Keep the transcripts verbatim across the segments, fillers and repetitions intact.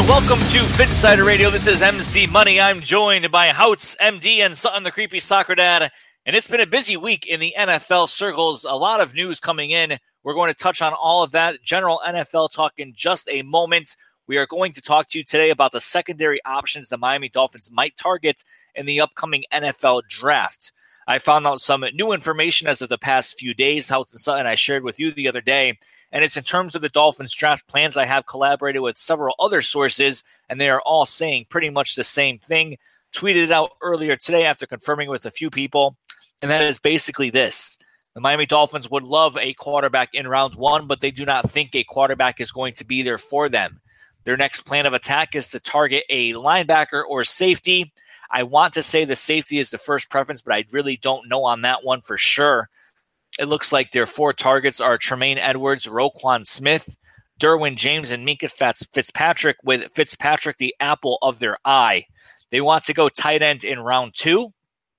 Welcome to Phinsider Radio. This is M C Money. I'm joined by Houts, M D, and Sutton, the creepy soccer dad. And it's been a busy week in the N F L circles. A lot of news coming in. We're going to touch on all of that. General N F L talk in just a moment. We are going to talk to you today about the secondary options the Miami Dolphins might target in the upcoming N F L draft. I found out some new information as of the past few days, Houts and Sutton, I shared with you the other day. And it's in terms of the Dolphins draft plans. I have collaborated with several other sources, and they are all saying pretty much the same thing. Tweeted it out earlier today after confirming with a few people, and that is basically this. The Miami Dolphins would love a quarterback in round one, but they do not think a quarterback is going to be there for them. Their next plan of attack is to target a linebacker or safety. I want to say the safety is the first preference, but I really don't know on that one for sure. It looks like their four targets are Tremaine Edwards, Roquan Smith, Derwin James, and Minkah Fitzpatrick, with Fitzpatrick the apple of their eye. They want to go tight end in round two.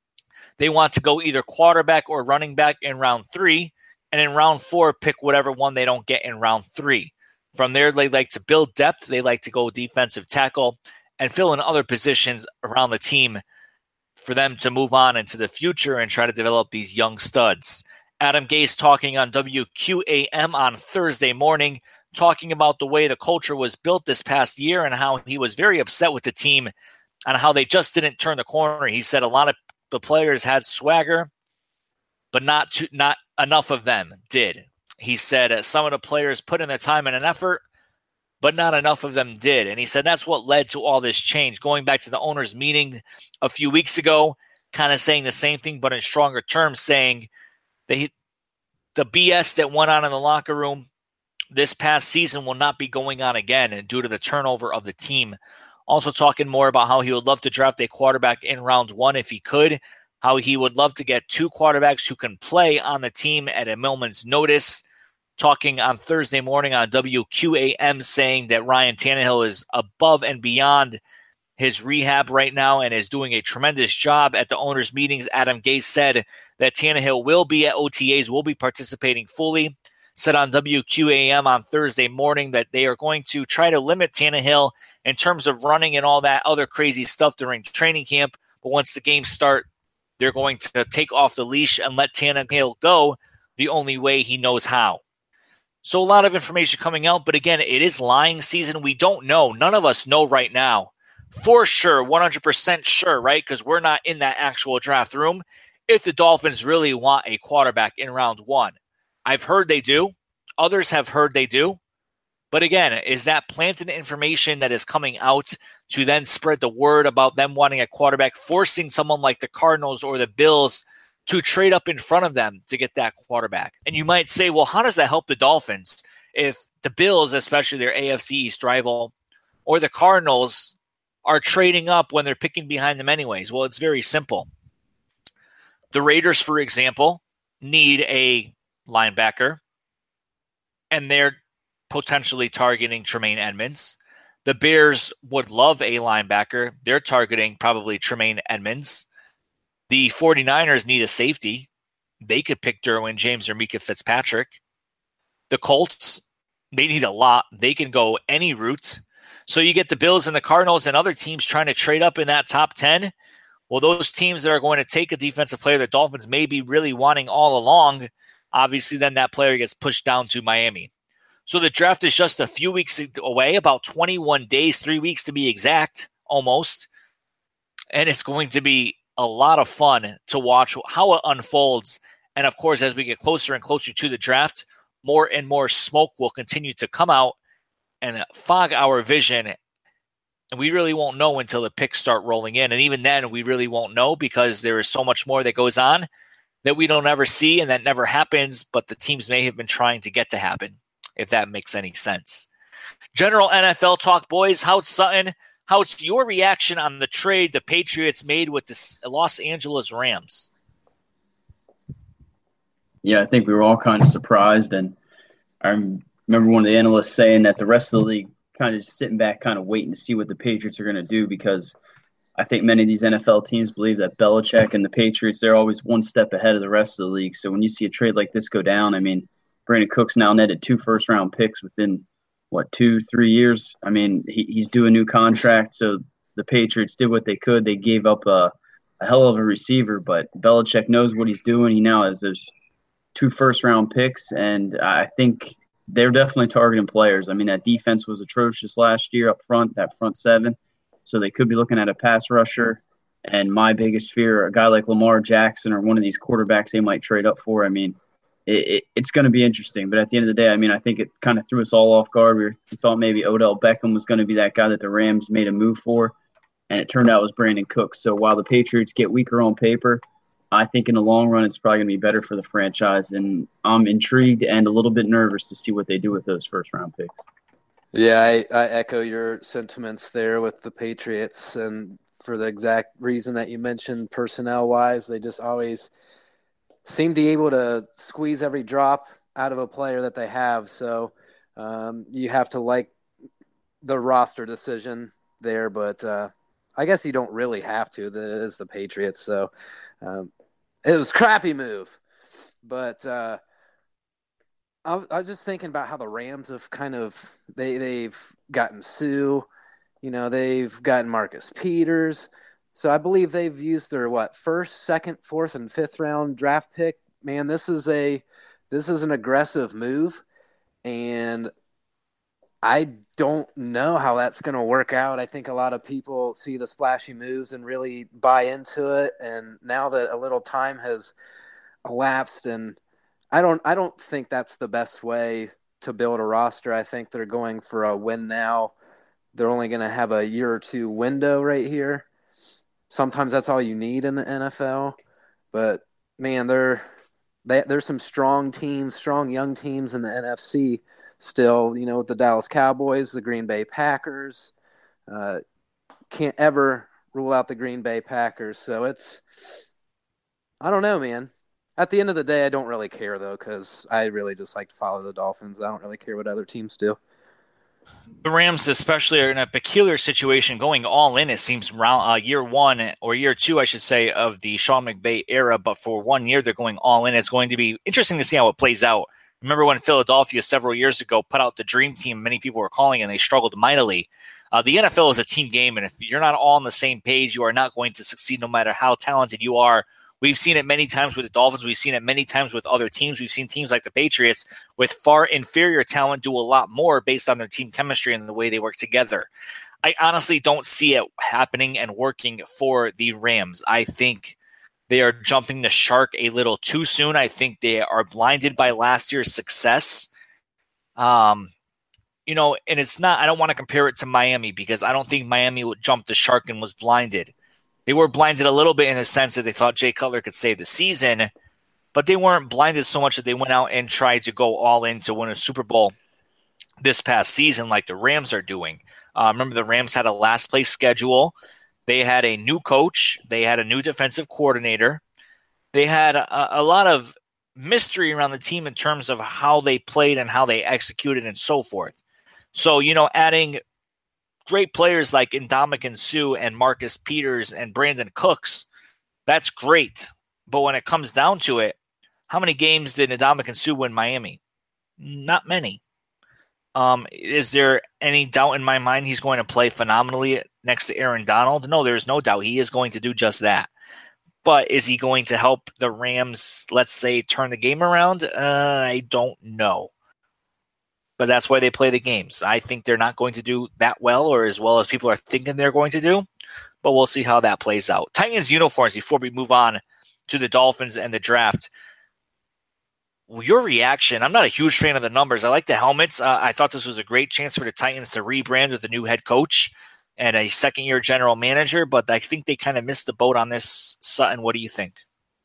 They want to go either quarterback or running back in round three. And in round four, pick whatever one they don't get in round three. From there, they like to build depth. They like to go defensive tackle and fill in other positions around the team for them to move on into the future and try to develop these young studs. Adam Gase talking on W Q A M on Thursday morning, talking about the way the culture was built this past year and how he was very upset with the team and how they just didn't turn the corner. He said a lot of the players had swagger, but not to, not enough of them did. He said uh, some of the players put in the time and an effort, but not enough of them did. And he said that's what led to all this change. Going back to the owners' meeting a few weeks ago, kind of saying the same thing, but in stronger terms, saying They, the B S that went on in the locker room this past season will not be going on again and due to the turnover of the team. Also talking more about how he would love to draft a quarterback in round one if he could, how he would love to get two quarterbacks who can play on the team at a moment's notice. Talking on Thursday morning on W Q A M, saying that Ryan Tannehill is above and beyond his rehab right now and is doing a tremendous job at the owners' meetings. Adam Gase said that Tannehill will be at O T As, will be participating fully. Said on W Q A M on Thursday morning that they are going to try to limit Tannehill in terms of running and all that other crazy stuff during training camp. But once the games start, they're going to take off the leash and let Tannehill go the only way he knows how. So a lot of information coming out. But again, it is lying season. We don't know. None of us know right now. For sure, one hundred percent sure, right? Because we're not in that actual draft room. If the Dolphins really want a quarterback in round one, I've heard they do. Others have heard they do. But again, is that planted information that is coming out to then spread the word about them wanting a quarterback, forcing someone like the Cardinals or the Bills to trade up in front of them to get that quarterback? And you might say, well, how does that help the Dolphins if the Bills, especially their A F C East rival, or the Cardinals are trading up when they're picking behind them anyways? Well, it's very simple. The Raiders, for example, need a linebacker, and they're potentially targeting Tremaine Edmunds. The Bears would love a linebacker. They're targeting probably Tremaine Edmunds. The 49ers need a safety. They could pick Derwin James or Minkah Fitzpatrick. The Colts, they need a lot. They can go any route. So you get the Bills and the Cardinals and other teams trying to trade up in that top ten. Well, those teams that are going to take a defensive player the Dolphins may be really wanting all along, obviously then that player gets pushed down to Miami. So the draft is just a few weeks away, about twenty-one days, three weeks to be exact, almost. And it's going to be a lot of fun to watch how it unfolds. And of course, as we get closer and closer to the draft, more and more smoke will continue to come out and fog our vision. And we really won't know until the picks start rolling in. And even then, we really won't know because there is so much more that goes on that we don't ever see and that never happens, but the teams may have been trying to get to happen, if that makes any sense. General N F L talk, boys. How's Sutton? How's your reaction on the trade the Patriots made with the Los Angeles Rams? Yeah, I think we were all kind of surprised. And I remember one of the analysts saying that the rest of the league kind of just sitting back, kind of waiting to see what the Patriots are going to do, because I think many of these N F L teams believe that Belichick and the Patriots, they're always one step ahead of the rest of the league. So when you see a trade like this go down, I mean, Brandon Cooks now netted two first-round picks within what, two, three years. I mean, he, he's due a new contract, so the Patriots did what they could. They gave up a, a hell of a receiver, but Belichick knows what he's doing. He now has those two first-round picks, and I think they're definitely targeting players. I mean, that defense was atrocious last year up front, that front seven, so they could be looking at a pass rusher. And my biggest fear, a guy like Lamar Jackson or one of these quarterbacks they might trade up for, I mean, it, it, it's going to be interesting. But at the end of the day, I mean, I think it kind of threw us all off guard. We, were, we thought maybe Odell Beckham was going to be that guy that the Rams made a move for, and it turned out it was Brandon Cooks. So while the Patriots get weaker on paper, I think in the long run it's probably going to be better for the franchise. And I'm intrigued and a little bit nervous to see what they do with those first-round picks. Yeah, I, I echo your sentiments there with the Patriots, and for the exact reason that you mentioned, personnel-wise, they just always seem to be able to squeeze every drop out of a player that they have. So um, you have to like the roster decision there, but uh, I guess you don't really have to. That is the Patriots. So um, it was a crappy move. But uh, I, I was just thinking about how the Rams have kind of they, – they've gotten Sue. You know, they've gotten Marcus Peters. So I believe they've used their, what, first, second, fourth, and fifth round draft pick. Man, this is a this is an aggressive move, and I don't know how that's going to work out. I think a lot of people see the splashy moves and really buy into it, and now that a little time has elapsed, and I don't I don't think that's the best way to build a roster. I think they're going for a win now. They're only going to have a year or two window right here. Sometimes that's all you need in the N F L. But, man, there they, there's some strong teams, strong young teams in the N F C still, you know, with the Dallas Cowboys, the Green Bay Packers. Uh, can't ever rule out the Green Bay Packers. So it's – I don't know, man. At the end of the day, I don't really care, though, because I really just like to follow the Dolphins. I don't really care what other teams do. The Rams especially are in a peculiar situation going all in, it seems, round, uh, year one or year two, I should say, of the Sean McVay era. But for one year, they're going all in. It's going to be interesting to see how it plays out. Remember when Philadelphia several years ago put out the dream team, many people were calling, and they struggled mightily. Uh, the N F L is a team game, and if you're not all on the same page, you are not going to succeed no matter how talented you are. We've seen it many times with the Dolphins. We've seen it many times with other teams. We've seen teams like the Patriots with far inferior talent do a lot more based on their team chemistry and the way they work together. I honestly don't see it happening and working for the Rams. I think they are jumping the shark a little too soon. I think they are blinded by last year's success. Um, you know, and it's not, I don't want to compare it to Miami because I don't think Miami would jump the shark and was blinded. They were blinded a little bit in the sense that they thought Jay Cutler could save the season, but they weren't blinded so much that they went out and tried to go all in to win a Super Bowl this past season like the Rams are doing. Uh, remember, the Rams had a last-place schedule. They had a new coach. They had a new defensive coordinator. They had a, a lot of mystery around the team in terms of how they played and how they executed and so forth. So, you know, adding – great players like Ndamukong Suh and Marcus Peters and Brandon Cooks, that's great. But when it comes down to it, how many games did Ndamukong Suh win Miami? Not many. Um, is there any doubt in my mind he's going to play phenomenally next to Aaron Donald? No, there's no doubt. He is going to do just that. But is he going to help the Rams, let's say, turn the game around? Uh, I don't know. But that's why they play the games. I think they're not going to do that well or as well as people are thinking they're going to do, but we'll see how that plays out. Titans uniforms, before we move on to the Dolphins and the draft. Your reaction, I'm not a huge fan of the numbers. I like the helmets. Uh, I thought this was a great chance for the Titans to rebrand with a new head coach and a second-year general manager, but I think they kind of missed the boat on this. Sutton, what do you think?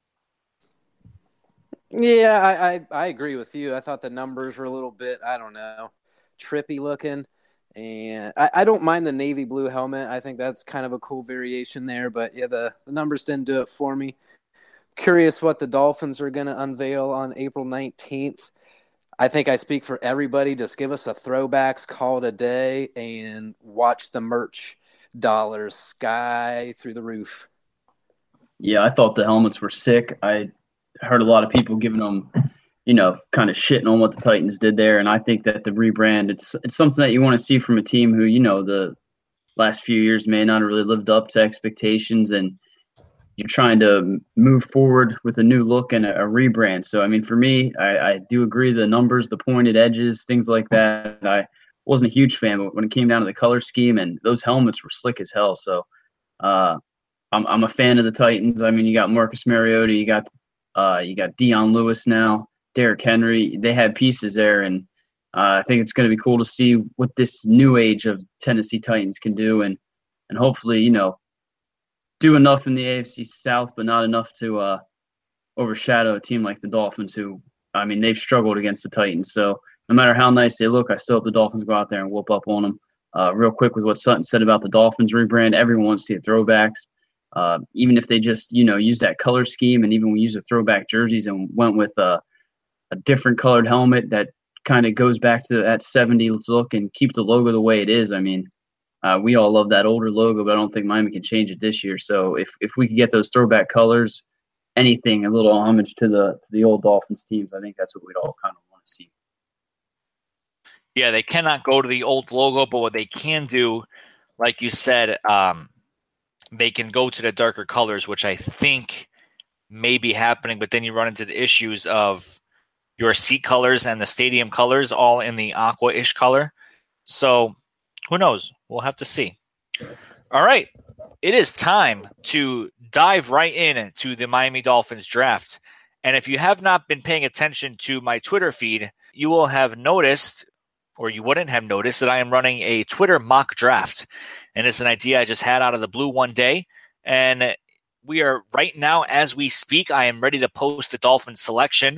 Yeah, I, I, I agree with you. I thought the numbers were a little bit, I don't know, trippy looking. And I, I don't mind the navy blue helmet. I think that's kind of a cool variation there. But, yeah, the, the numbers didn't do it for me. Curious what the Dolphins are going to unveil on April nineteenth. I think I speak for everybody. Just give us a throwbacks, call it a day, and watch the merch dollars sky through the roof. Yeah, I thought the helmets were sick. I heard a lot of people giving them you know, kind of shitting on what the Titans did there. And I think that the rebrand, it's it's something that you want to see from a team who, you know, the last few years may not have really lived up to expectations, and you're trying to move forward with a new look and a, a rebrand. So, I mean, for me, I, I do agree the numbers, the pointed edges, things like that. I wasn't a huge fan, but when it came down to the color scheme, and those helmets were slick as hell. So uh, I'm I'm a fan of the Titans. I mean, you got Marcus Mariota, you got uh, you got Dion Lewis now, Derrick Henry. They had pieces there, and uh, I think it's going to be cool to see what this new age of Tennessee Titans can do, and and hopefully, you know, do enough in the A F C South, but not enough to uh, overshadow a team like the Dolphins, who, I mean, they've struggled against the Titans. So no matter how nice they look, I still hope the Dolphins go out there and whoop up on them. Uh, real quick with what Sutton said about the Dolphins rebrand, everyone wants to see the throwbacks. Uh, even if they just, you know, use that color scheme, and even when we use the throwback jerseys and went with uh, a different colored helmet that kind of goes back to that seventies look and keep the logo the way it is. I mean, Uh, we all love that older logo, but I don't think Miami can change it this year. So if, if we could get those throwback colors, anything, a little homage to the to the old Dolphins teams, I think that's what we'd all kind of want to see. Yeah, they cannot go to the old logo, but what they can do, like you said, um, they can go to the darker colors, which I think may be happening, but then you run into the issues of your seat colors and the stadium colors all in the aqua-ish color. So who knows? We'll have to see. All right. It is time to dive right in to the Miami Dolphins draft. And if you have not been paying attention to my Twitter feed, you will have noticed, or you wouldn't have noticed, that I am running a Twitter mock draft. And it's an idea I just had out of the blue one day. And we are right now, as we speak, I am ready to post the Dolphins selection.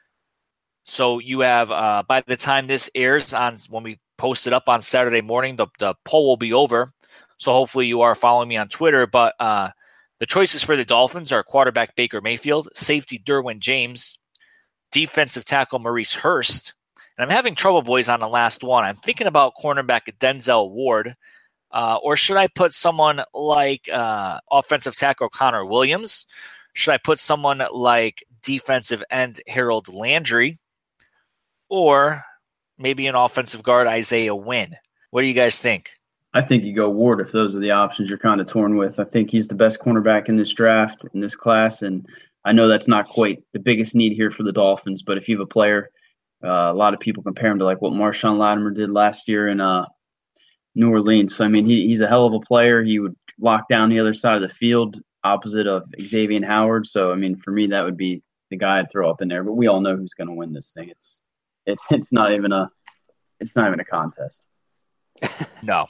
So you have, uh, by the time this airs, on when we post it up on Saturday morning, the, the poll will be over. So hopefully you are following me on Twitter. But uh, the choices for the Dolphins are quarterback Baker Mayfield, safety Derwin James, defensive tackle Maurice Hurst. And I'm having trouble, boys, on the last one. I'm thinking about cornerback Denzel Ward. Uh, or should I put someone like uh, offensive tackle Connor Williams? Should I put someone like defensive end Harold Landry? Or maybe an offensive guard, Isaiah Wynn? What do you guys think? I think you go Ward if those are the options you're kind of torn with. I think he's the best cornerback in this draft, in this class, and I know that's not quite the biggest need here for the Dolphins, but if you have a player, uh, a lot of people compare him to like what Marshawn Lattimore did last year in uh, New Orleans. So, I mean, he, he's a hell of a player. He would lock down the other side of the field opposite of Xavier Howard. So, I mean, for me, that would be the guy I'd throw up in there, but we all know who's going to win this thing. It's It's it's not even a it's not even a contest. No,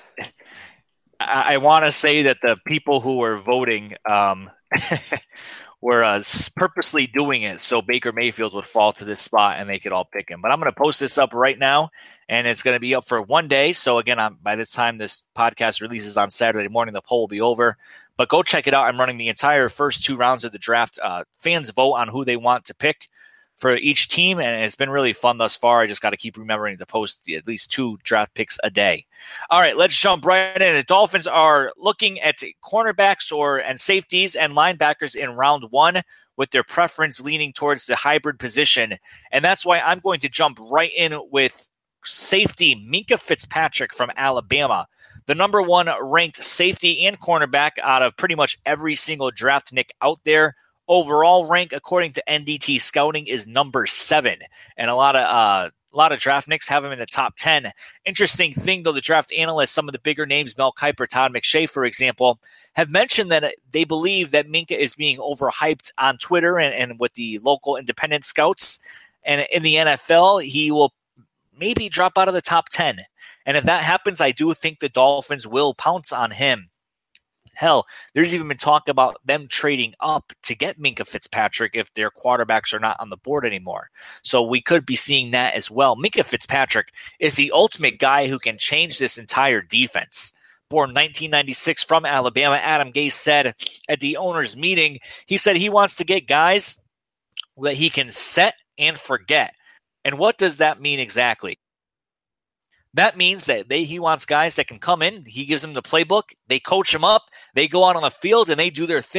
I, I want to say that the people who were voting um, were uh, purposely doing it so Baker Mayfield would fall to this spot and they could all pick him. But I'm going to post this up right now, and it's going to be up for one day. So again, I'm, by the time this podcast releases on Saturday morning, the poll will be over. But go check it out. I'm running the entire first two rounds of the draft. Uh, fans vote on who they want to pick for each team, and it's been really fun thus far. I just got to keep remembering to post at least two draft picks a day. All right, let's jump right in. The Dolphins are looking at cornerbacks or and safeties and linebackers in round one, with their preference leaning towards the hybrid position. And that's why I'm going to jump right in with safety Minkah Fitzpatrick from Alabama, the number one ranked safety and cornerback out of pretty much every single draft nick out there. Overall rank, according to N D T Scouting, is number seven, and a lot of uh, a lot of draft nicks have him in the top ten. Interesting thing, though, the draft analysts, some of the bigger names, Mel Kiper, Todd McShay, for example, have mentioned that they believe that Minkah is being overhyped on Twitter and, and with the local independent scouts. And in the N F L, he will maybe drop out of the top ten. And if that happens, I do think the Dolphins will pounce on him. Hell, there's even been talk about them trading up to get Minkah Fitzpatrick if their quarterbacks are not on the board anymore. So we could be seeing that as well. Minkah Fitzpatrick is the ultimate guy who can change this entire defense. Born nineteen ninety-six from Alabama, Adam Gase said at the owners' meeting, he said he wants to get guys that he can set and forget. And what does that mean exactly? That means that they he wants guys that can come in, he gives them the playbook, they coach them up, they go out on the field, and they do their thing.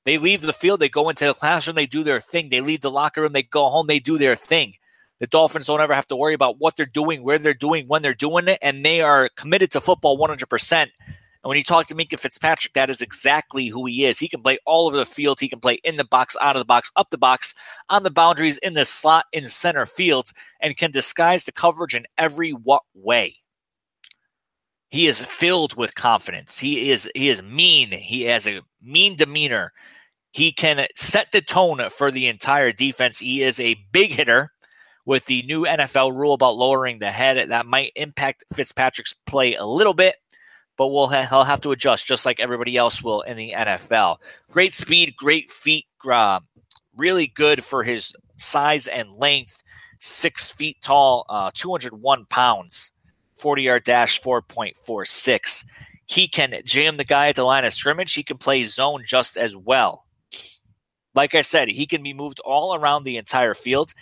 They leave the field, they go into the classroom, they do their thing. They leave the locker room, they go home, they do their thing. The Dolphins don't ever have to worry about what they're doing, where they're doing, when they're doing it, and they are committed to football one hundred percent. And when you talk to Minkah Fitzpatrick, that is exactly who he is. He can play all over the field. He can play in the box, out of the box, up the box, on the boundaries, in the slot, in center field, and can disguise the coverage in every what way. He is filled with confidence. He is he is mean. He has a mean demeanor. He can set the tone for the entire defense. He is a big hitter. With the new N F L rule about lowering the head, that might impact Fitzpatrick's play a little bit, but we'll ha- he'll have to adjust just like everybody else will in the N F L. Great speed, great feet, uh, really good for his size and length. Six feet tall, uh, two hundred one pounds, forty-yard dash, four point four six. He can jam the guy at the line of scrimmage. He can play zone just as well. Like I said, he can be moved all around the entire field.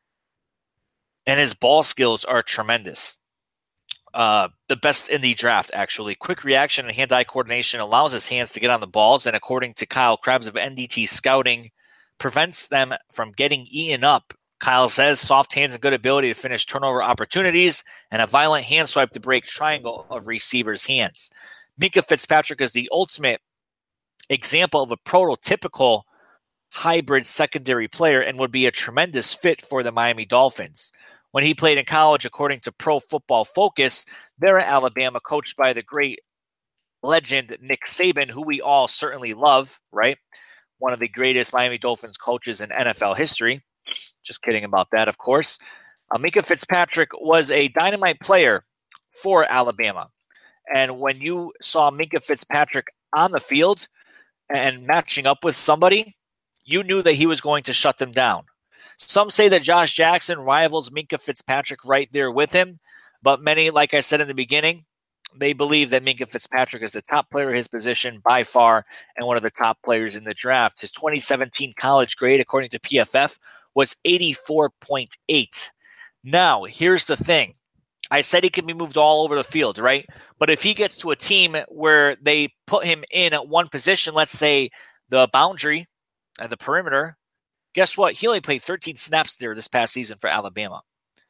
And his ball skills are tremendous. Uh, the best in the draft, actually. Quick reaction and hand-eye coordination allows his hands to get on the balls, and according to Kyle Krebs of N D T Scouting, prevents them from getting eaten up. Kyle says soft hands and good ability to finish turnover opportunities, and a violent hand swipe to break triangle of receivers' hands. Minkah Fitzpatrick is the ultimate example of a prototypical hybrid secondary player and would be a tremendous fit for the Miami Dolphins. When he played in college, according to Pro Football Focus, they're at Alabama, coached by the great legend Nick Saban, who we all certainly love, right? One of the greatest Miami Dolphins coaches in N F L history. Just kidding about that, of course. Uh, Minkah Fitzpatrick was a dynamite player for Alabama. And when you saw Minkah Fitzpatrick on the field and matching up with somebody, you knew that he was going to shut them down. Some say that Josh Jackson rivals Minkah Fitzpatrick right there with him, but many, like I said in the beginning, they believe that Minkah Fitzpatrick is the top player of his position by far and one of the top players in the draft. His twenty seventeen college grade, according to P F F, was eighty-four point eight. Now, here's the thing. I said he can be moved all over the field, right? But if he gets to a team where they put him in at one position, let's say the boundary and the perimeter, guess what? He only played thirteen snaps there this past season for Alabama.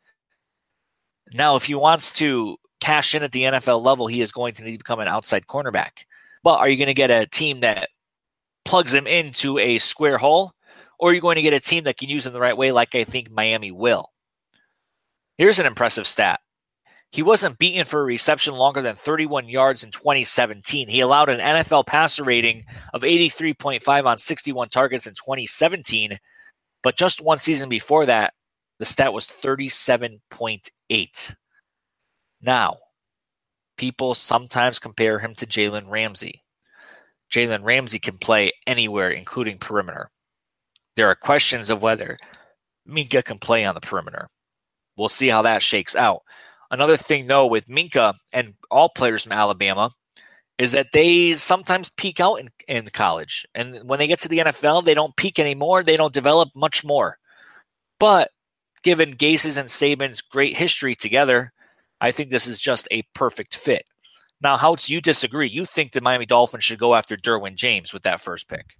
Now, if he wants to cash in at the N F L level, he is going to need to become an outside cornerback. But are you going to get a team that plugs him into a square hole, or are you going to get a team that can use him the right way, like I think Miami will? Here's an impressive stat. He wasn't beaten for a reception longer than thirty-one yards in twenty seventeen. He allowed an N F L passer rating of eighty-three point five on sixty-one targets in twenty seventeen, but just one season before that, the stat was thirty-seven point eight. Now, people sometimes compare him to Jalen Ramsey. Jalen Ramsey can play anywhere, including perimeter. There are questions of whether Minkah can play on the perimeter. We'll see how that shakes out. Another thing, though, with Minkah and all players from Alabama is that they sometimes peak out in, in college. And when they get to the N F L, they don't peak anymore. They don't develop much more. But given Gase's and Saban's great history together, I think this is just a perfect fit. Now, Houts, you disagree. You think the Miami Dolphins should go after Derwin James with that first pick.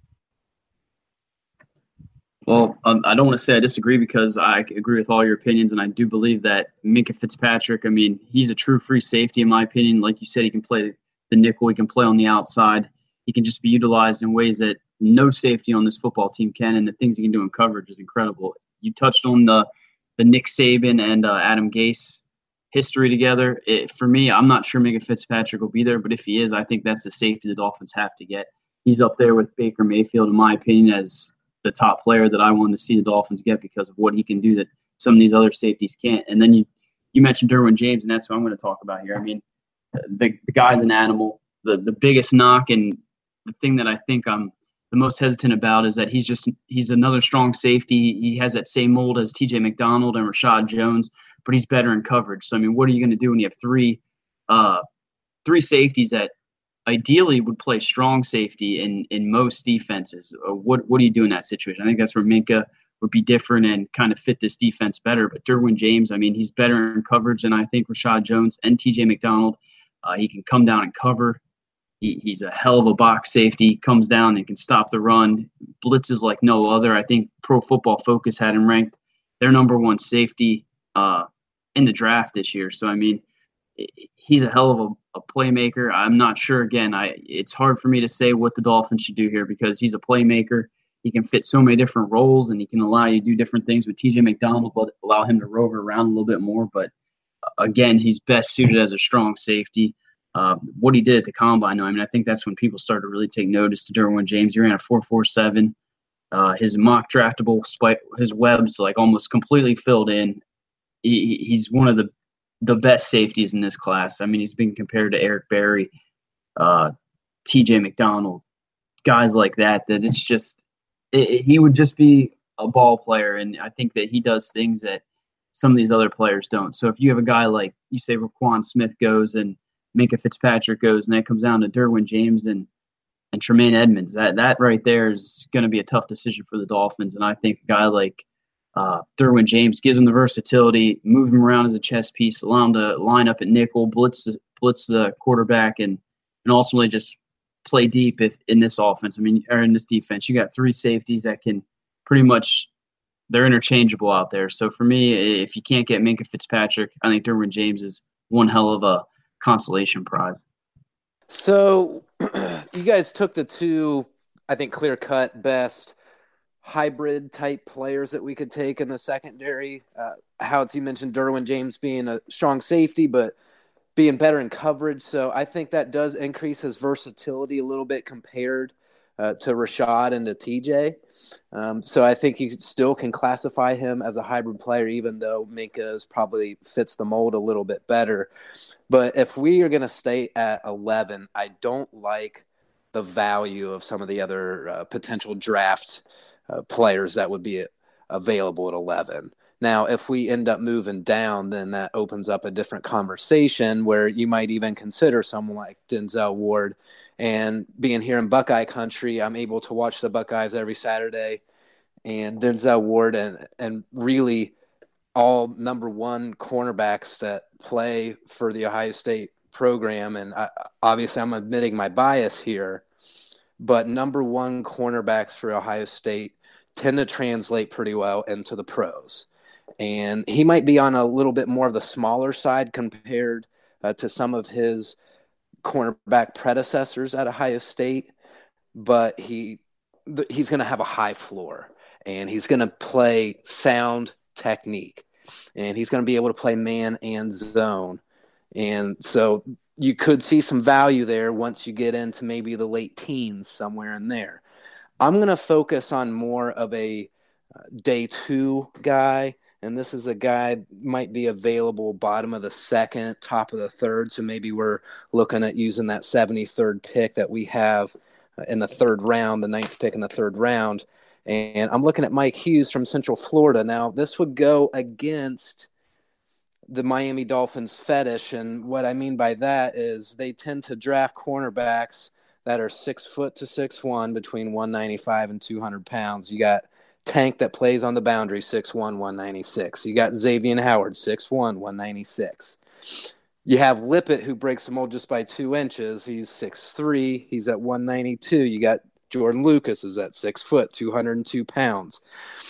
Well, um, I don't want to say I disagree because I agree with all your opinions, and I do believe that Minkah Fitzpatrick, I mean, he's a true free safety in my opinion. Like you said, he can play the nickel, he can play on the outside. He can just be utilized in ways that no safety on this football team can, and the things he can do in coverage is incredible. You touched on the, the Nick Saban and uh, Adam Gase history together. It, for me, I'm not sure Minkah Fitzpatrick will be there, but if he is, I think that's the safety the Dolphins have to get. He's up there with Baker Mayfield, in my opinion, as the top player that I wanted to see the Dolphins get because of what he can do that some of these other safeties can't. And then you, you mentioned Derwin James, and that's what I'm going to talk about here. I mean, the, the guy's an animal. The the biggest knock and the thing that I think I'm the most hesitant about is that he's just he's another strong safety. He has that same mold as T J McDonald and Rashad Jones, but he's better in coverage. So, I mean, what are you going to do when you have three uh, three safeties that ideally would play strong safety in, in most defenses? What what do you do in that situation? I think that's where Minkah would be different and kind of fit this defense better. But Derwin James, I mean, he's better in coverage than I think Rashad Jones and T J McDonald. Uh, he can come down and cover. He, he's a hell of a box safety, comes down and can stop the run, blitzes like no other. I think Pro Football Focus had him ranked their number one safety uh, in the draft this year. So, I mean, he's a hell of a, a playmaker. I'm not sure, again, I it's hard for me to say what the Dolphins should do here because he's a playmaker. He can fit so many different roles, and he can allow you to do different things with T J McDonald, but allow him to rover around a little bit more. But, again, he's best suited as a strong safety. Uh, what he did at the combine, I mean, I think that's when people started to really take notice to Derwin James. He ran a four four seven. Uh, his mock draftable, his web's like almost completely filled in. He, he's one of the, the best safeties in this class. I mean, he's been compared to Eric Berry, uh, T J McDonald, guys like that, that it's just it, – it, he would just be a ball player, and I think that he does things that some of these other players don't. So if you have a guy like, you say Roquan Smith goes and Minkah Fitzpatrick goes, and that comes down to Derwin James and and Tremaine Edmonds. That that right there is going to be a tough decision for the Dolphins. And I think a guy like uh, Derwin James gives him the versatility, move him around as a chess piece, allow him to line up at nickel, blitz blitz the quarterback, and and ultimately just play deep if in this offense. I mean, or in this defense, you got three safeties that can pretty much they're interchangeable out there. So for me, if you can't get Minkah Fitzpatrick, I think Derwin James is one hell of a consolation prize. So you guys took the two, I think, clear-cut best hybrid type players that we could take in the secondary. Uh, Houts, you mentioned Derwin James being a strong safety, but being better in coverage. So I think that does increase his versatility a little bit compared uh, to Rashad and to T J. Um, so I think you still can classify him as a hybrid player, even though Minkah's probably fits the mold a little bit better. But if we are going to stay at eleven, I don't like the value of some of the other uh, potential draft uh, players that would be available at eleven. Now, if we end up moving down, then that opens up a different conversation where you might even consider someone like Denzel Ward. And being here in Buckeye country, I'm able to watch the Buckeyes every Saturday. And Denzel Ward and, and really all number one cornerbacks that play for the Ohio State program. And I, obviously I'm admitting my bias here, but number one cornerbacks for Ohio State tend to translate pretty well into the pros. And he might be on a little bit more of the smaller side compared uh, to some of his cornerback predecessors at Ohio State, but he he's going to have a high floor, and he's going to play sound technique, and he's going to be able to play man and zone. And so you could see some value there once you get into maybe the late teens, somewhere in there. I'm going to focus on more of a uh, day two guy. And this is a guy might be available bottom of the second, top of the third. So maybe we're looking at using that seventy-third pick that we have in the third round, the ninth pick in the third round. And I'm looking at Mike Hughes from Central Florida. Now, this would go against the Miami Dolphins fetish. And what I mean by that is they tend to draft cornerbacks that are six foot to six one, between one ninety-five and two hundred pounds. You got Tank that plays on the boundary, six one, one ninety-six. You got Xavier Howard, six one, one ninety-six. You have Lippett, who breaks the mold just by two inches. He's six three. He's at one ninety-two. You got Jordan Lucas is at six foot, two hundred two pounds.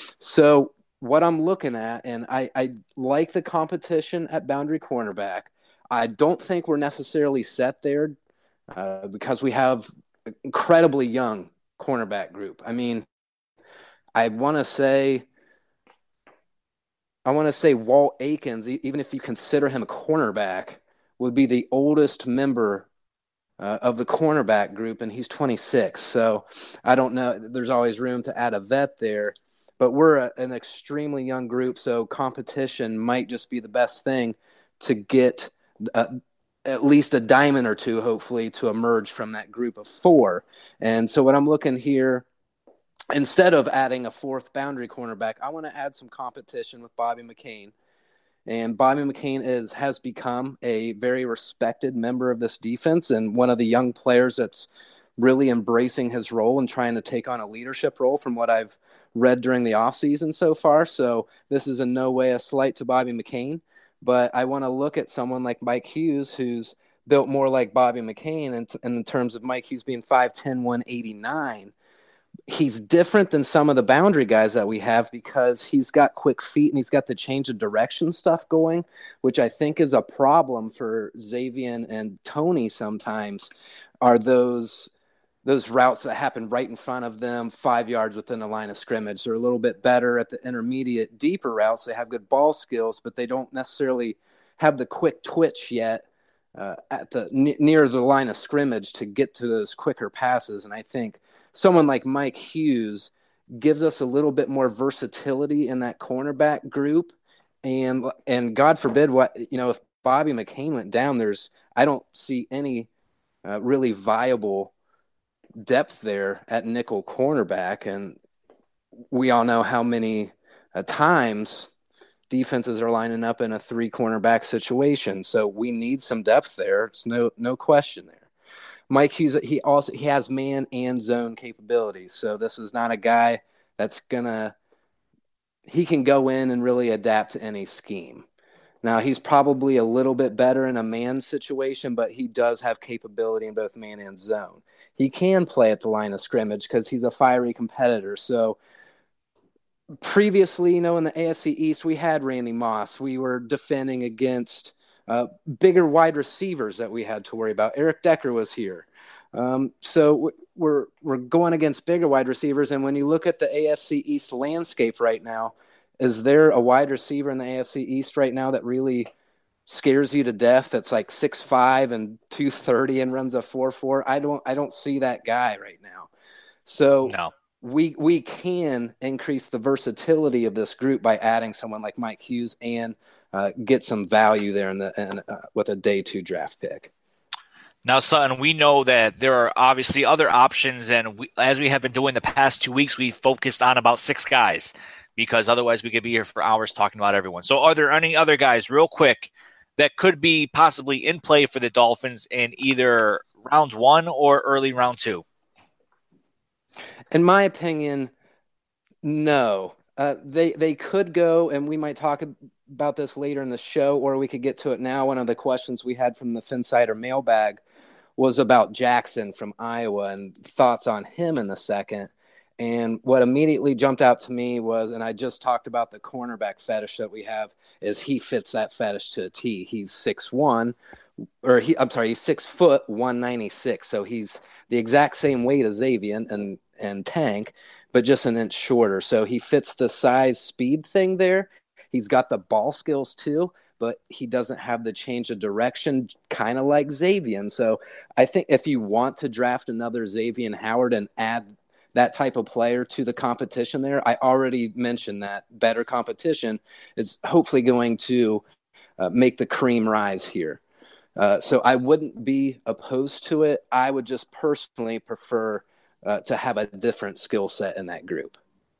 So what I'm looking at, and I, I like the competition at boundary cornerback. I don't think we're necessarily set there uh, because we have an incredibly young cornerback group. I mean, I want to say, I want to say Walt Aikens, even if you consider him a cornerback, would be the oldest member uh, of the cornerback group, and he's twenty-six. So I don't know. There's always room to add a vet there, but we're a, an extremely young group, so competition might just be the best thing to get uh, at least a diamond or two, hopefully, to emerge from that group of four. And so what I'm looking here, instead of adding a fourth boundary cornerback, I want to add some competition with Bobby McCain. And Bobby McCain is has become a very respected member of this defense and one of the young players that's really embracing his role and trying to take on a leadership role from what I've read during the offseason so far. So this is in no way a slight to Bobby McCain, but I want to look at someone like Mike Hughes, who's built more like Bobby McCain in, in terms of Mike Hughes being five ten, one eighty-nine. He's different than some of the boundary guys that we have because he's got quick feet and he's got the change of direction stuff going, which I think is a problem for Xavier and Tony sometimes, are those those routes that happen right in front of them, five yards within the line of scrimmage. They're a little bit better at the intermediate, deeper routes. They have good ball skills, but they don't necessarily have the quick twitch yet uh, at the n- near the line of scrimmage to get to those quicker passes. And I think someone like Mike Hughes gives us a little bit more versatility in that cornerback group. And, and God forbid what, you know, if Bobby McCain went down, there's, I don't see any uh, really viable depth there at nickel cornerback. And we all know how many uh, times defenses are lining up in a three cornerback situation. So we need some depth there. It's no, no question there. Mike Hughes, he also he has man and zone capabilities. So this is not a guy that's gonna he can go in and really adapt to any scheme. Now he's probably a little bit better in a man situation, but he does have capability in both man and zone. He can play at the line of scrimmage because he's a fiery competitor. So previously, you know, in the A F C East, we had Randy Moss. We were defending against Uh, bigger wide receivers that we had to worry about. Eric Decker was here. Um, so we're we're going against bigger wide receivers. And when you look at the A F C East landscape right now, is there a wide receiver in the A F C East right now that really scares you to death that's like six five and two thirty and runs a four four? I don't I don't see that guy right now. So no. we we can increase the versatility of this group by adding someone like Mike Hughes and Uh, get some value there in the in, uh, with a day two draft pick. Now, Sutton, we know that there are obviously other options, and we, as we have been doing the past two weeks, we focused on about six guys because otherwise we could be here for hours talking about everyone. So are there any other guys, real quick, that could be possibly in play for the Dolphins in either round one or early round two? In my opinion, no. Uh, they they could go, and we might talk about this later in the show, or we could get to it now. One of the questions we had from the Finsider mailbag was about Jackson from Iowa and thoughts on him in the second. And what immediately jumped out to me was, and I just talked about the cornerback fetish that we have, is he fits that fetish to a T. He's six one, or he I'm sorry, he's six foot one ninety-six, so he's the exact same weight as Xavier and and Tank, but just an inch shorter. So he fits the size speed thing there. He's got the ball skills too, but he doesn't have the change of direction, kind of like Xavier. So I think if you want to draft another Xavier Howard and add that type of player to the competition there, I already mentioned that better competition is hopefully going to uh, make the cream rise here. Uh, so I wouldn't be opposed to it. I would just personally prefer Uh, to have a different skill set in that group.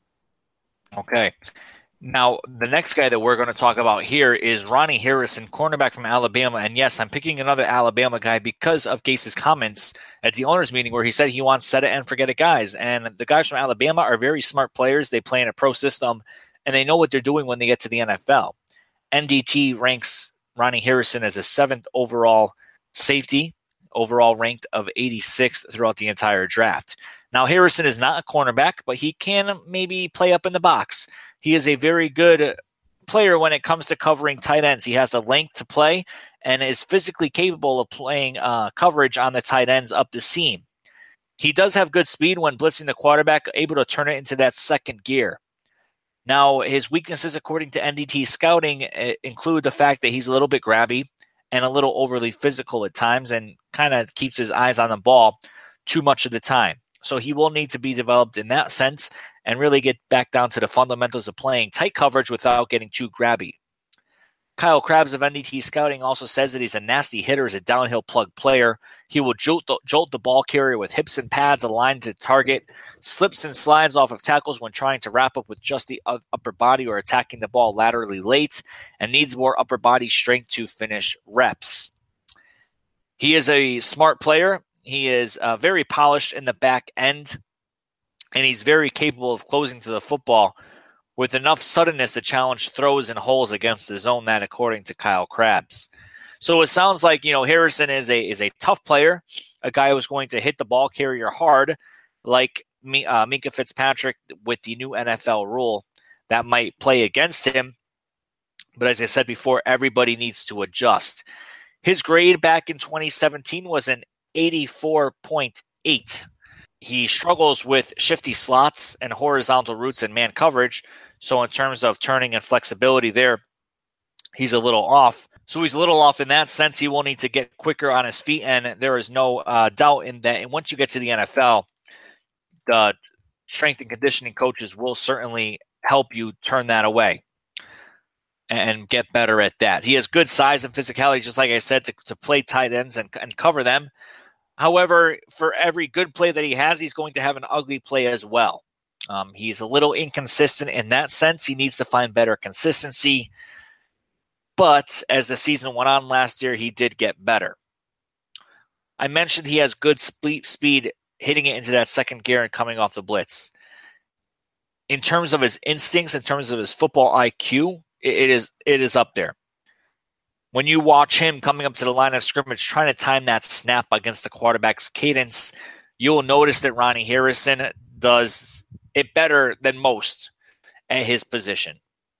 Okay. Now, the next guy that we're going to talk about here is Ronnie Harrison, cornerback from Alabama. And yes, I'm picking another Alabama guy because of Gase's comments at the owners' meeting where he said he wants set it and forget it guys. And the guys from Alabama are very smart players. They play in a pro system, and they know what they're doing when they get to the N F L. N D T ranks Ronnie Harrison as a seventh overall safety, overall ranked of eighty-sixth throughout the entire draft. Now, Harrison is not a cornerback, but he can maybe play up in the box. He is a very good player when it comes to covering tight ends. He has the length to play and is physically capable of playing uh, coverage on the tight ends up the seam. He does have good speed when blitzing the quarterback, able to turn it into that second gear. Now, his weaknesses, according to N D T scouting, include the fact that he's a little bit grabby and a little overly physical at times and kind of keeps his eyes on the ball too much of the time. So he will need to be developed in that sense and really get back down to the fundamentals of playing tight coverage without getting too grabby. Kyle Krabs of N D T Scouting also says that he's a nasty hitter as a downhill plug player. He will jolt the, jolt the ball carrier with hips and pads aligned to the target, slips and slides off of tackles when trying to wrap up with just the upper body or attacking the ball laterally late, and needs more upper body strength to finish reps. He is a smart player. He is uh, very polished in the back end, and he's very capable of closing to the football with enough suddenness to challenge throws and holes against the zone, that according to Kyle Krabs. So it sounds like, you know, Harrison is a is a tough player, a guy who's going to hit the ball carrier hard, like uh, Minkah Fitzpatrick with the new N F L rule that might play against him. But as I said before, everybody needs to adjust. His grade back in twenty seventeen was an eighty-four point eight. He struggles with shifty slots and horizontal routes and man coverage. So in terms of turning and flexibility there, he's a little off. So he's a little off in that sense. He will need to get quicker on his feet, and there is no uh, doubt in that. And once you get to the N F L, the strength and conditioning coaches will certainly help you turn that away and get better at that. He has good size and physicality, just like I said, to, to play tight ends and, and cover them. However, for every good play that he has, he's going to have an ugly play as well. Um, he's a little inconsistent in that sense. He needs to find better consistency. But as the season went on last year, he did get better. I mentioned he has good spe- speed hitting it into that second gear and coming off the blitz. In terms of his instincts, in terms of his football I Q, it, it is it is up there. When you watch him coming up to the line of scrimmage, trying to time that snap against the quarterback's cadence, you'll notice that Ronnie Harrison does it better than most at his position.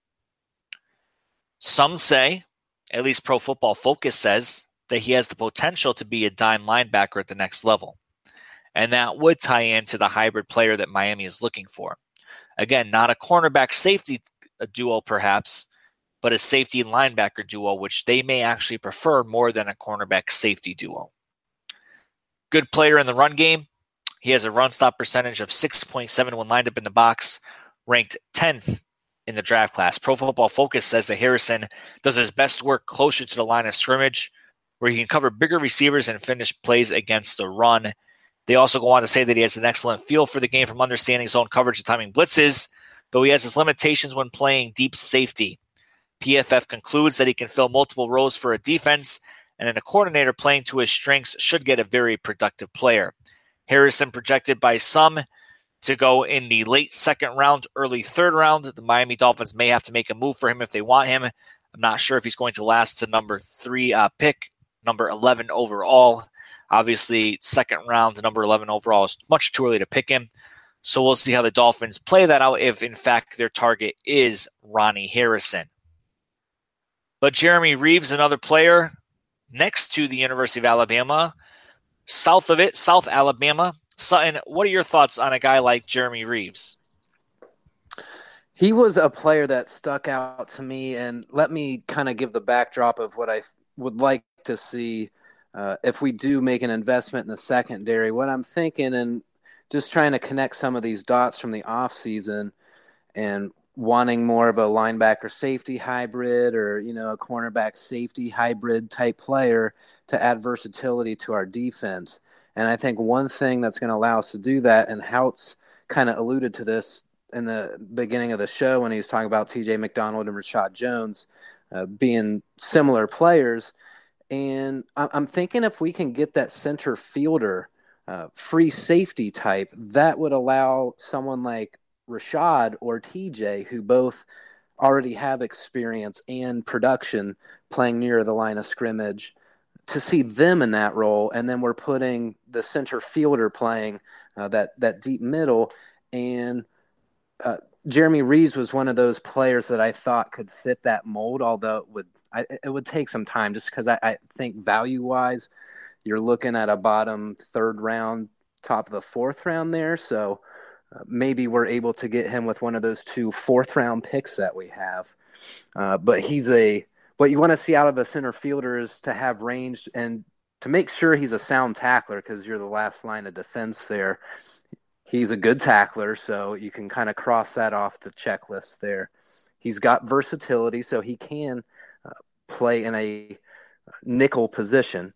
Some say, at least Pro Football Focus says, that he has the potential to be a dime linebacker at the next level. And that would tie into the hybrid player that Miami is looking for. Again, not a cornerback safety duo perhaps, but a safety and linebacker duo, which they may actually prefer more than a cornerback safety duo. Good player in the run game. He has a run stop percentage of six point seven when lined up in the box, ranked tenth in the draft class. Pro Football Focus says that Harrison does his best work closer to the line of scrimmage, where he can cover bigger receivers and finish plays against the run. They also go on to say that he has an excellent feel for the game from understanding zone coverage and timing blitzes, though he has his limitations when playing deep safety. P F F concludes that he can fill multiple roles for a defense, and then a coordinator playing to his strengths should get a very productive player. Harrison projected by some to go in the late second round, early third round. The Miami Dolphins may have to make a move for him if they want him. I'm not sure if he's going to last to number three uh, pick, number eleven overall. Obviously, second round, number eleven overall is much too early to pick him. So we'll see how the Dolphins play that out if, in fact, their target is Ronnie Harrison. But Jeremy Reaves, another player next to the University of Alabama, south of it, South Alabama. Sutton, what are your thoughts on a guy like Jeremy Reaves? He was a player that stuck out to me, and let me kind of give the backdrop of what I would like to see uh, if we do make an investment in the secondary. What I'm thinking, and just trying to connect some of these dots from the offseason and wanting more of a linebacker safety hybrid or, you know, a cornerback safety hybrid type player to add versatility to our defense. And I think one thing that's going to allow us to do that, and Houts kind of alluded to this in the beginning of the show when he was talking about T J McDonald and Rashad Jones uh, being similar players. And I'm thinking if we can get that center fielder uh, free safety type, that would allow someone like Rashad or T J, who both already have experience and production playing near the line of scrimmage, to see them in that role. And then we're putting the center fielder playing uh, that, that deep middle. And uh, Jeremy Reaves was one of those players that I thought could fit that mold, although it would, I, it would take some time just because I, I think value-wise, you're looking at a bottom third round, top of the fourth round there. So uh, maybe we're able to get him with one of those two fourth round picks that we have. Uh, but he's a what you want to see out of a center fielder is to have range and to make sure he's a sound tackler, because you're the last line of defense there. He's a good tackler, so you can kind of cross that off the checklist there. He's got versatility, so he can uh, play in a nickel position.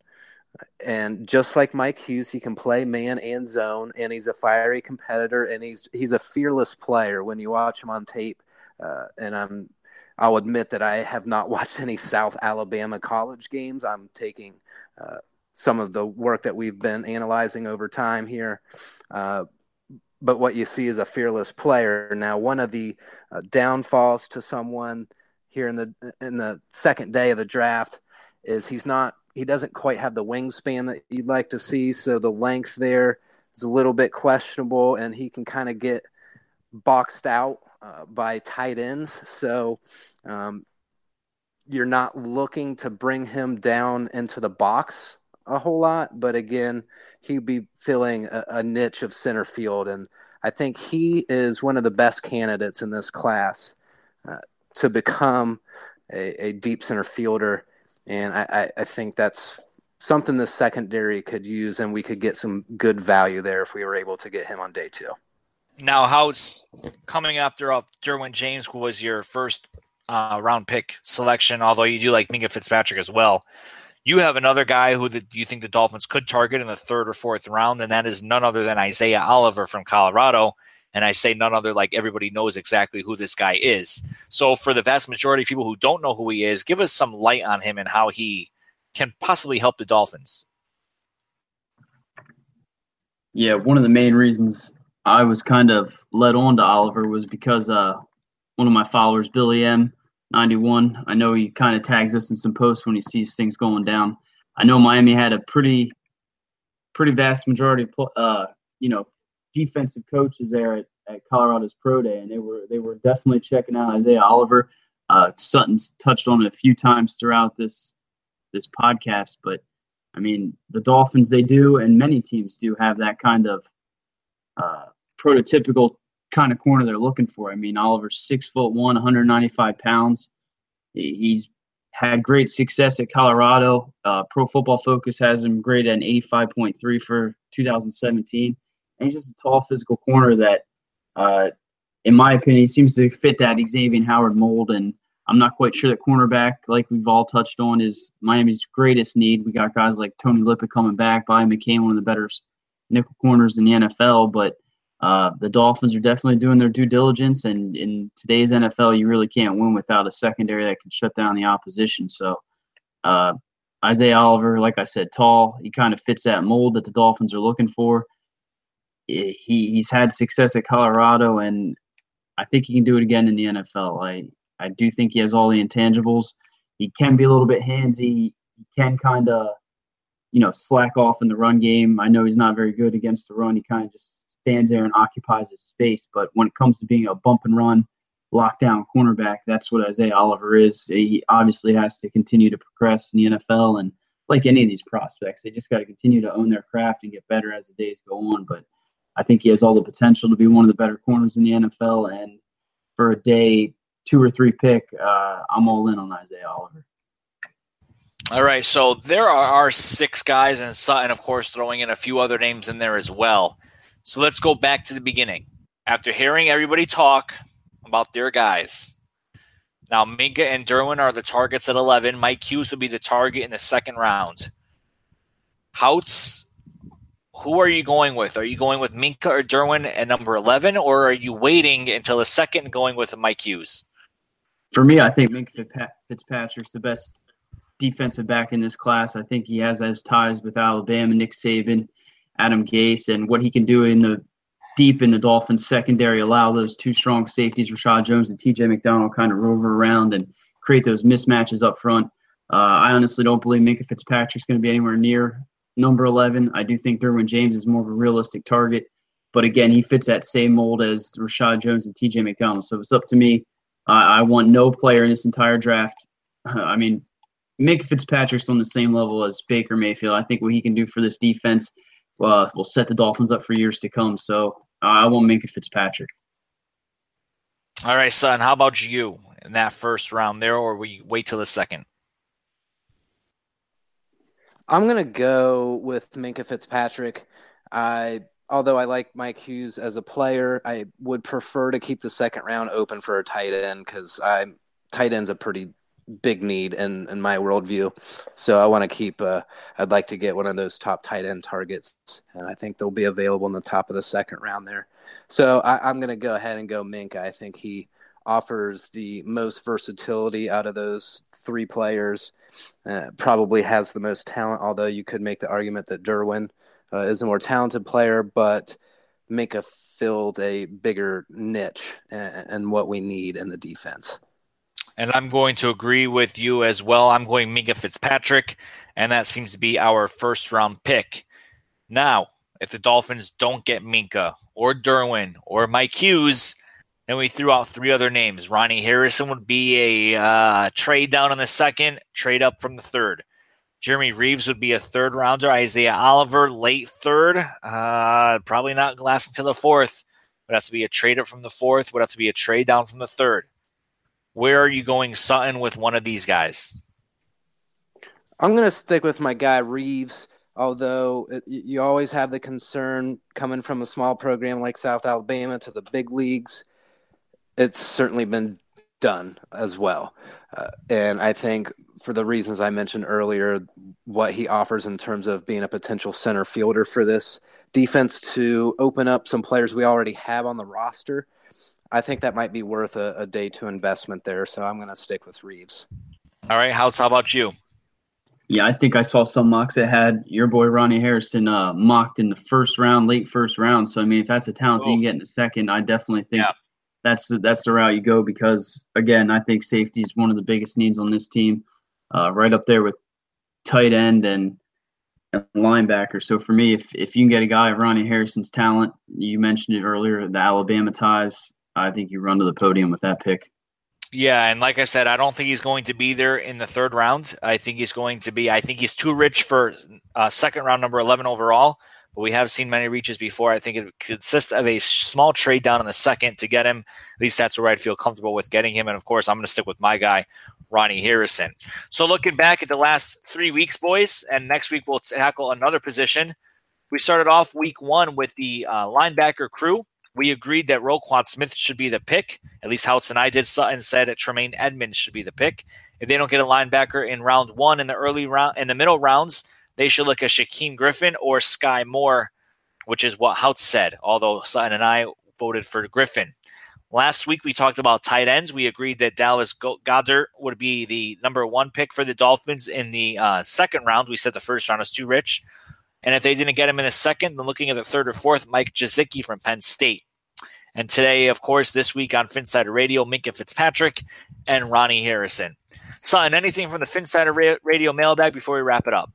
And just like Mike Hughes, he can play man and zone, and he's a fiery competitor, and he's he's a fearless player when you watch him on tape. Uh, and I'm, I'll admit that I have not watched any South Alabama college games. I'm taking uh, some of the work that we've been analyzing over time here. Uh, but what you see is a fearless player. Now, one of the uh, downfalls to someone here in the in the second day of the draft is he's not he doesn't quite have the wingspan that you'd like to see, so the length there is a little bit questionable, and he can kind of get boxed out uh, by tight ends. So um, you're not looking to bring him down into the box a whole lot, but again, he'd be filling a, a niche of center field, and I think he is one of the best candidates in this class uh, to become a, a deep center fielder. And I, I, I think that's something the secondary could use, and we could get some good value there if we were able to get him on day two. Now, how's coming after uh, Derwin James, who was your first uh, round pick selection, although you do like Minkah Fitzpatrick as well. You have another guy who the, you think the Dolphins could target in the third or fourth round, and that is none other than Isaiah Oliver from Colorado. And I say none other like everybody knows exactly who this guy is. So for the vast majority of people who don't know who he is, give us some light on him and how he can possibly help the Dolphins. Yeah, one of the main reasons I was kind of led on to Oliver was because uh, one of my followers, Billy M ninety-one, I know he kind of tags us in some posts when he sees things going down. I know Miami had a pretty, pretty vast majority of, uh, you know, defensive coaches there at, at Colorado's Pro Day, and they were they were definitely checking out Isaiah Oliver. Uh, Sutton's touched on it a few times throughout this this podcast, but I mean, the Dolphins, they do, and many teams do have that kind of uh, prototypical kind of corner they're looking for. I mean, Oliver's six foot one, one hundred ninety-five pounds. He's had great success at Colorado. Uh, Pro Football Focus has him graded at an eighty-five point three for two thousand seventeen. And he's just a tall, physical corner that, uh, in my opinion, seems to fit that Xavier Howard mold. And I'm not quite sure that cornerback, like we've all touched on, is Miami's greatest need. We got guys like Tony Lippett coming back, Bobby McCain, one of the better nickel corners in the N F L. But uh, the Dolphins are definitely doing their due diligence. And in today's N F L, you really can't win without a secondary that can shut down the opposition. So uh, Isaiah Oliver, like I said, tall. He kind of fits that mold that the Dolphins are looking for. He He's had success at Colorado, and I think he can do it again in the N F L. I, I do think he has all the intangibles. He can be a little bit handsy. He can kind of, you know, slack off in the run game. I know he's not very good against the run. He kind of just stands there and occupies his space. But when it comes to being a bump and run, lockdown cornerback, that's what Isaiah Oliver is. He obviously has to continue to progress in the N F L. And like any of these prospects, they just got to continue to own their craft and get better as the days go on. But I think he has all the potential to be one of the better corners in the N F L. And for a day two or three pick, uh, I'm all in on Isaiah Oliver. All right, so there are our six guys, and Sutton, of course, throwing in a few other names in there as well. So let's go back to the beginning. After hearing everybody talk about their guys, now Minkah and Derwin are the targets at eleven. Mike Hughes would be the target in the second round. Houts, who are you going with? Are you going with Minkah or Derwin at number eleven, or are you waiting until the second and going with Mike Hughes? For me, I think Minkah Fitzpatrick's the best defensive back in this class. I think he has those ties with Alabama, Nick Saban, Adam Gase, and what he can do in the deep in the Dolphins secondary, allow those two strong safeties, Rashad Jones and T J McDonald, kind of rover around and create those mismatches up front. Uh, I honestly don't believe Minkah Fitzpatrick's going to be anywhere near number eleven. I do think Derwin James is more of a realistic target. But again, he fits that same mold as Rashad Jones and T J McDonald. So it's up to me. Uh, I want no player in this entire draft. Uh, I mean, Minkah Fitzpatrick's on the same level as Baker Mayfield. I think what he can do for this defense uh, will set the Dolphins up for years to come. So uh, I want Minkah Fitzpatrick. All right, son, how about you in that first round there, or we wait till the second? I'm going to go with Minkah Fitzpatrick. I, although I like Mike Hughes as a player, I would prefer to keep the second round open for a tight end because I tight end's a pretty big need in, in my worldview. So I want to keep uh, – I'd like to get one of those top tight end targets, and I think they'll be available in the top of the second round there. So I, I'm going to go ahead and go Minkah. I think he offers the most versatility out of those three players, uh, probably has the most talent, although you could make the argument that Derwin uh, is a more talented player, but Minkah filled a bigger niche and, and what we need in the defense. And I'm going to agree with you as well. I'm going Minkah Fitzpatrick, and that seems to be our first-round pick. Now, if the Dolphins don't get Minkah or Derwin or Mike Hughes, then we threw out three other names. Ronnie Harrison would be a uh, trade down in the second, trade up from the third. Jeremy Reeves would be a third-rounder. Isaiah Oliver, late third. Uh, probably not last until the fourth. Would have to be a trade up from the fourth. Would have to be a trade down from the third. Where are you going, Sutton, with one of these guys? I'm going to stick with my guy Reeves, although it, you always have the concern coming from a small program like South Alabama to the big leagues. It's certainly been done as well. Uh, and I think for the reasons I mentioned earlier, what he offers in terms of being a potential center fielder for this defense to open up some players we already have on the roster, I think that might be worth a, a day two investment there. So I'm going to stick with Reeves. All right, House, how about you? Yeah, I think I saw some mocks that had your boy Ronnie Harrison uh, mocked in the first round, late first round. So, I mean, if that's a talent that you can get in the second, I definitely think yeah. that's, the, that's the route you go because, again, I think safety is one of the biggest needs on this team, uh, right up there with tight end and, and linebacker. So, for me, if, if you can get a guy of Ronnie Harrison's talent, you mentioned it earlier, the Alabama ties, I think you run to the podium with that pick. Yeah, and like I said, I don't think he's going to be there in the third round. I think he's going to be – I think he's too rich for uh, second round number eleven overall, but we have seen many reaches before. I think it consists of a small trade down in the second to get him. At least that's where I'd feel comfortable with getting him. And, of course, I'm going to stick with my guy, Ronnie Harrison. So looking back at the last three weeks, boys, and next week we'll tackle another position. We started off week one with the uh, linebacker crew. We agreed that Roquan Smith should be the pick. At least Houts and I did. Sutton said that Tremaine Edmonds should be the pick. If they don't get a linebacker in round one in the early round, in the middle rounds, they should look at Shaquem Griffin or Sky Moore, which is what Houts said, although Sutton and I voted for Griffin. Last week we talked about tight ends. We agreed that Dallas Goedert would be the number one pick for the Dolphins in the uh, second round. We said the first round was too rich. And if they didn't get him in the second, then looking at the third or fourth, Mike Gesicki from Penn State. And today, of course, this week on Finsider Radio, Minkah Fitzpatrick and Ronnie Harrison. Son, anything from the Finsider Radio mailbag before we wrap it up?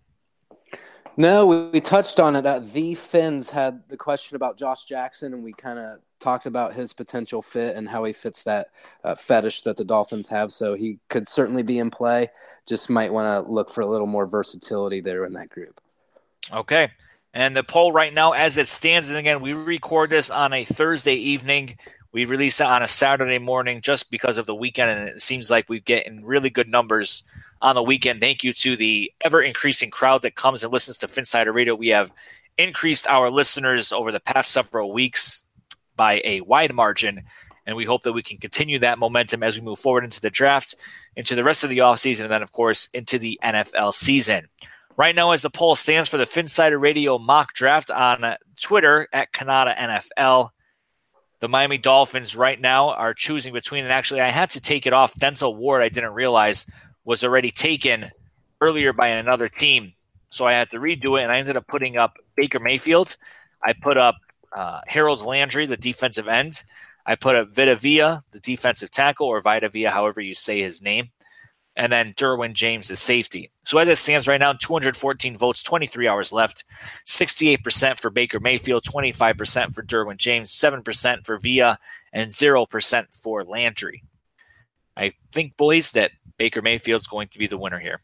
No, we, we touched on it. Uh, the Fins had the question about Josh Jackson, and we kind of talked about his potential fit and how he fits that uh, fetish that the Dolphins have. So he could certainly be in play. Just might want to look for a little more versatility there in that group. Okay. And the poll right now, as it stands, and again, we record this on a Thursday evening. We release it on a Saturday morning just because of the weekend, and it seems like we're getting really good numbers on the weekend. Thank you to the ever-increasing crowd that comes and listens to Finsider Radio. We have increased our listeners over the past several weeks by a wide margin, and we hope that we can continue that momentum as we move forward into the draft, into the rest of the offseason, and then, of course, into the N F L season. Right now, as the poll stands for the Finsider Radio mock draft on Twitter at Canada N F L, the Miami Dolphins right now are choosing between, and actually I had to take it off. Denzel Ward, I didn't realize, was already taken earlier by another team. So I had to redo it, and I ended up putting up Baker Mayfield. I put up uh, Harold Landry, the defensive end. I put up Vita Vea, the defensive tackle, or Vita Vea, however you say his name. And then Derwin James, the safety. So as it stands right now, two hundred fourteen votes, twenty-three hours left. sixty-eight percent for Baker Mayfield, twenty-five percent for Derwin James, seven percent for Vea, and zero percent for Landry. I think, boys, that Baker Mayfield's going to be the winner here.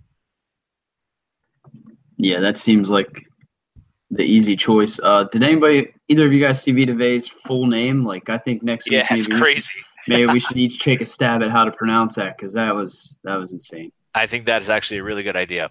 Yeah, that seems like the easy choice. Uh, did anybody, either of you guys see Vita Vea's full name? Like, I think next yeah, week maybe maybe crazy. We should, maybe we should each take a stab at how to pronounce that because that was that was insane. I think that is actually a really good idea.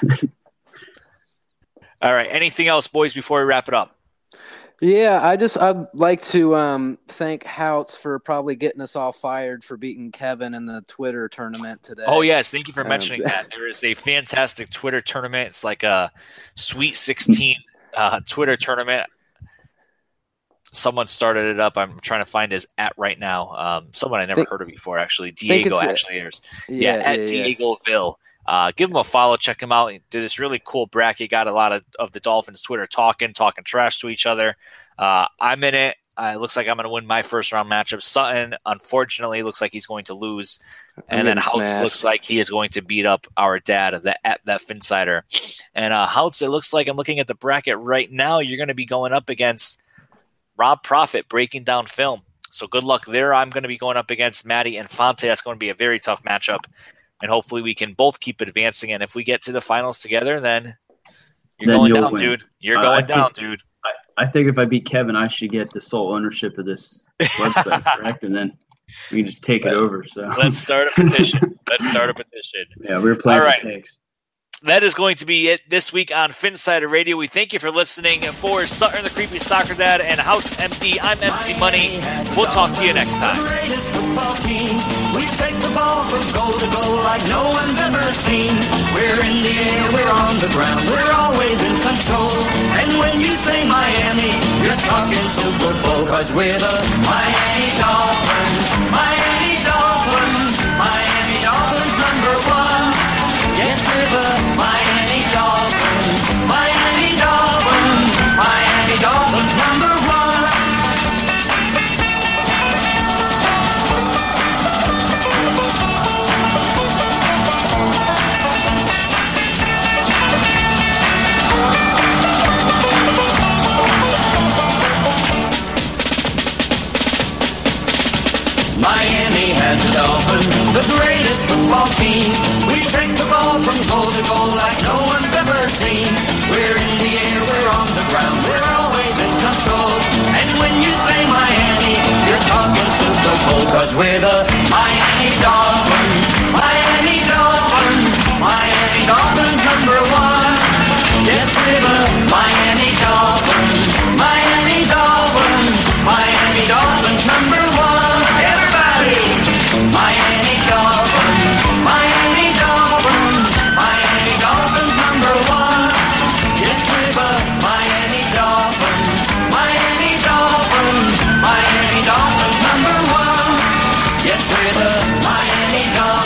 All right, anything else, boys, before we wrap it up? Yeah, I just I'd like to um, thank Houts for probably getting us all fired for beating Kevin in the Twitter tournament today. Oh yes, thank you for mentioning um, that. There is a fantastic Twitter tournament. It's like a Sweet sixteen uh, Twitter tournament. Someone started it up. I'm trying to find his at right now. Um, someone I never think, heard of before, actually. Diego actually airs. Yeah, yeah, at yeah, Diegoville. Uh, give him a follow. Check him out. He did this really cool bracket. Got a lot of, of the Dolphins Twitter talking, talking trash to each other. Uh, I'm in it. Uh, it looks like I'm going to win my first round matchup. Sutton, unfortunately, looks like he's going to lose. And I'm then getting Houts smashed. looks like he is going to beat up our dad, that at that Finsider. And uh, Houts, it looks like I'm looking at the bracket right now. You're going to be going up against Rob Profit, breaking down film. So good luck there. I'm going to be going up against Maddie and Fonte. That's going to be a very tough matchup. And hopefully we can both keep advancing. And if we get to the finals together, then you're Then going you'll down, win. dude. You're Uh, going I down, think- dude. I, I think if I beat Kevin, I should get the sole ownership of this website, correct? And then we can just take it over. So Let's start a petition. Let's start a petition. yeah, we were playing All for right. takes. That is going to be it this week on Finsider Radio. We thank you for listening. For Sutton, the Creepy Soccer Dad, and Houts M D, I'm M C Money. We'll talk to you next time. The greatest football team. We take the ball from goal to goal like no one's ever seen. We're in the air, we're on the ground, we're always in control. And when you say Miami, you're talking Super Bowl, cause we're the Miami Dolphins. Miami Dolphins. Miami Dolphins number one. Yes, we're the Miami Dolphins. Miami Dolphins. Miami Dolphins number one. Miami has a Dolphin, the greatest football team. We take the ball from goal to goal like no one's ever seen. We're in the air, we're on the ground, we're always in control. And when you say Miami, you're talking Super Bowl, cause we're the Miami Dolphins. Miami Dolphins. Miami Dolphins number one. Yes, we're the Miami Dolphins. Miami Dolphins. Miami Dolphins number one. Everybody! Miami Dolphins. Miami Dolphins. Miami Dolphins number one. Yes, we're the Miami Dolphins. Miami Dolphins. Miami Dolphins number one. Yes, we're the Miami Dolphins.